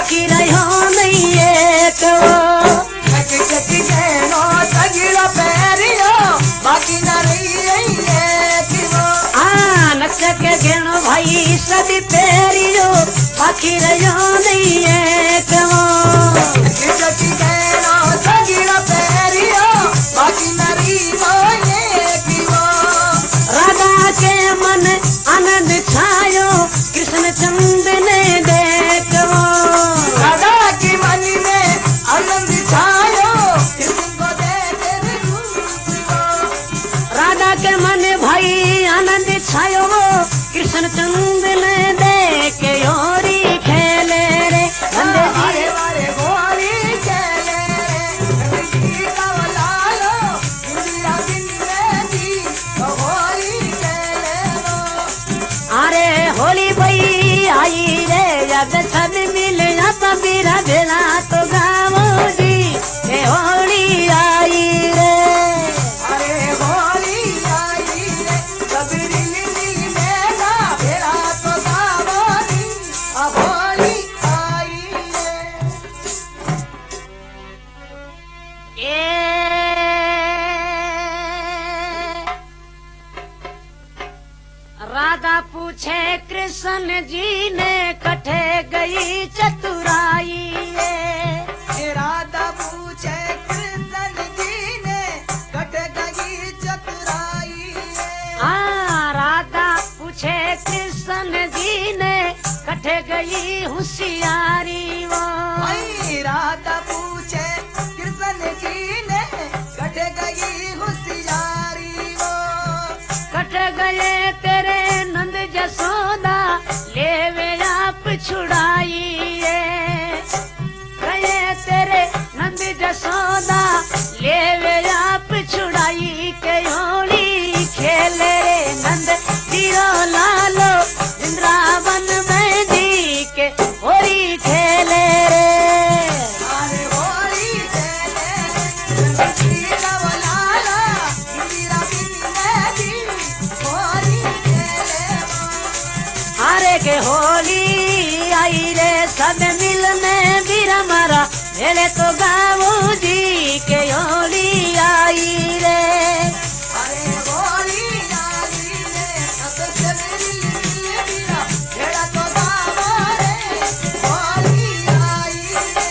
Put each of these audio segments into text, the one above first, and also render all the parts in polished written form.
बाकी रहो नहीं एक चकी चकी गहनो सगीरा पैरियो बाकी न रही एक वो नक्श के घेणो भाई सभी पैरियो बाकी रहो नहीं एक चकी चकी गहनो सगीरा पैरियो बाकी न रही एक वो राधा के मन आनंद छायो कृष्ण चंद ने देखो राधा के मन में आनंद छायो कृष्ण को देखे रूप को राधा के मन भाई आनंद छायो कृष्ण चंद ने देखे योरी खेले रे नंद जी वारे वारे गोरी चले रे जी का लालो इंदिरा बिन जी गोरी चले रो अरे होली भई आई रे जग सब मिल पबीरा भेला तो गावो जी हे होली आई रे अरे होली आई रे सबरी नीली मेला भेड़ा तो गावनी अब होली आई रे राधा पूछे कृष्ण जी ने कठे गई चतुराई राधा पूछे कृष्ण जी ने कट गई चतुराई राधा पूछे कृष्ण जी ने कठे गई होशियारी वो राधा पूछे कृष्ण जी ने कट गई होशियारी वो कट गए तेरे नंद जसोदा लेवे आप छुड़ाई गए तेरे नंद जसोदा लेवे आप छुड़ाई के होली खेले रे नंद जीरो लालो वृंदावन में जी के होली खेले रे अरे होली खेले जीरा लाला इंदिरा बिन जी होली खेले अरे के होली आई रे सब मिलने बीरा मारा भेले तो गावो जी के होली आई रे अरे होली आई रे सबसे मिली मेरा भेड़ा तो गावो रे होली आई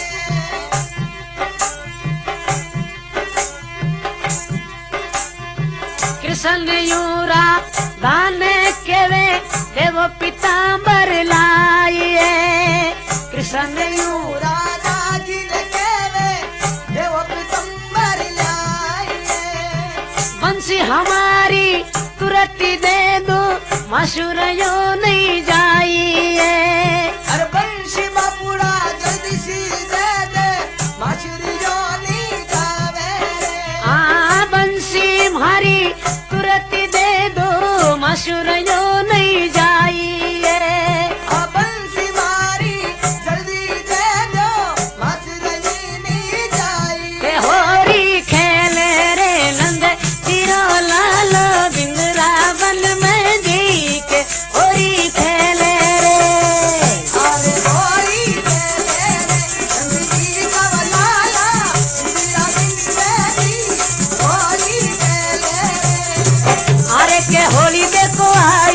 कृष्ण यूरा दाने केवे देवो पीतांबर लाइए कृष्ण यू राधा जी ने केवे देव पितंबर लाए बंसी हमारी तुरंत दे दो मशहूर यो नहीं जाइए अरे बंशी बापुड़ा जल्दी सी दे दे माशुरी जो नहीं जावे बंसी हमारी तुरंत दे दो मशहूर यो नहीं जाइए बंसी मारी जल्दी दे दो माशुरी नहीं जाई के होरी खेले रे नंद जीरो लालो बिंद्रावन में जी के होरी खेले रे अरे होली खेले रे नंदी का लाला इंदिरा बिन जी होली खेले रे अरे के होली देखो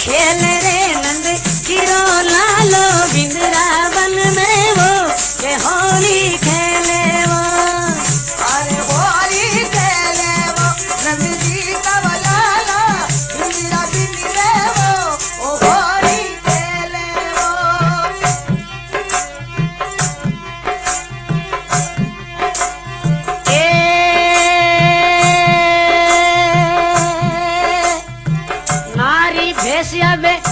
खेल रे नंद गिरो लालो वृंदावन में वो के होली खेले वो। अरे होली खेले वो नंद जी का लाला इंदिरा बिन रे वो ओ होली खेले वो। नारी भैंसिया में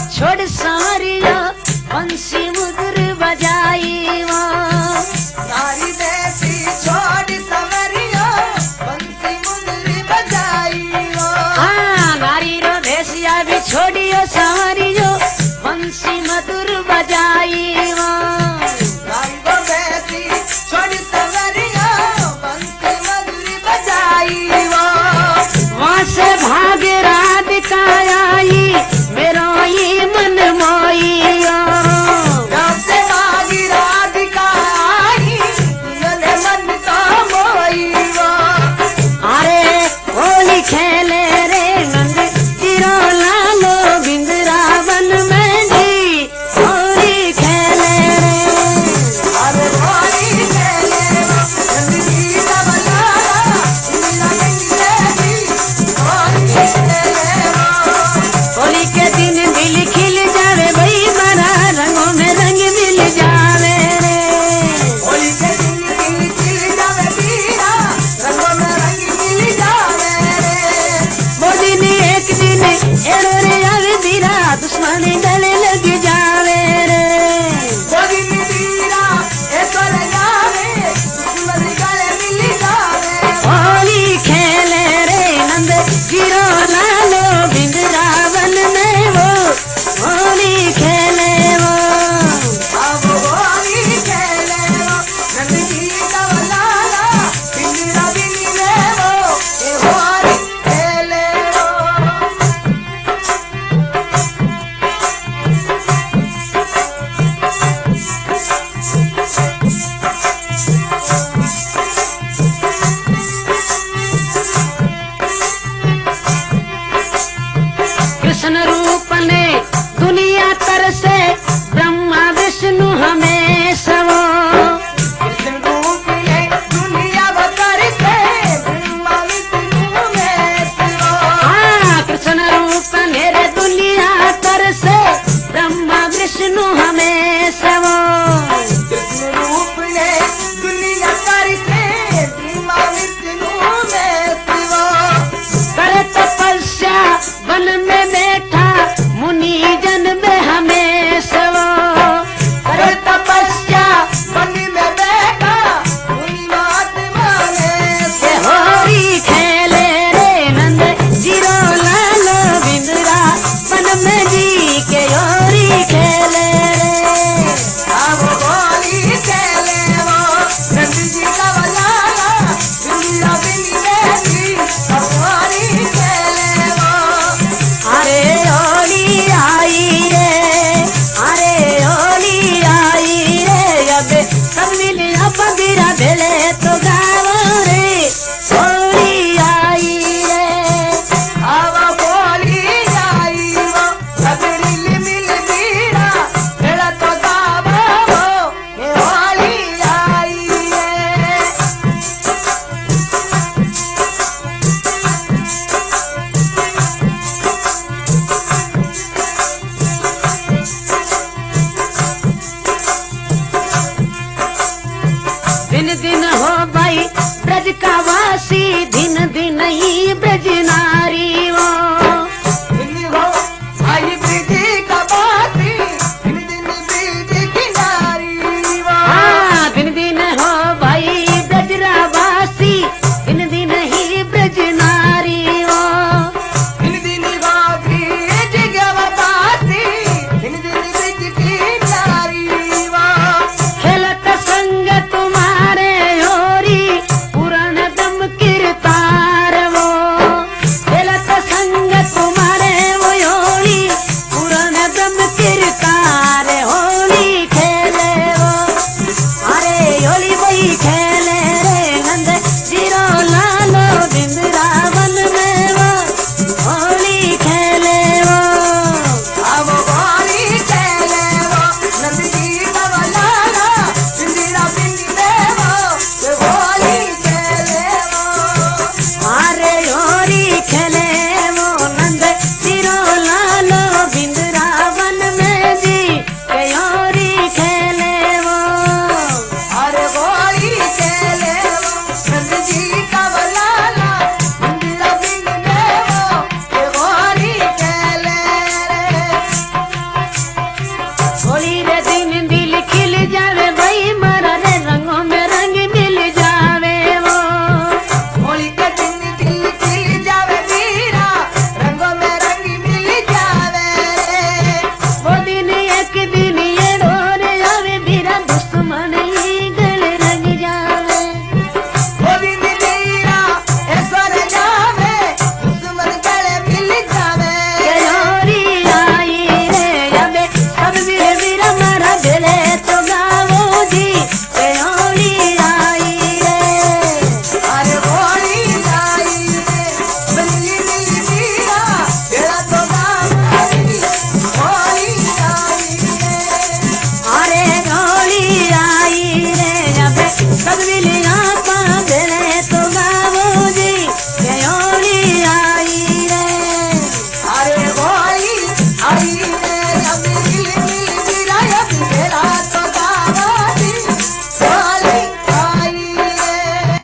रे सब मिल मिल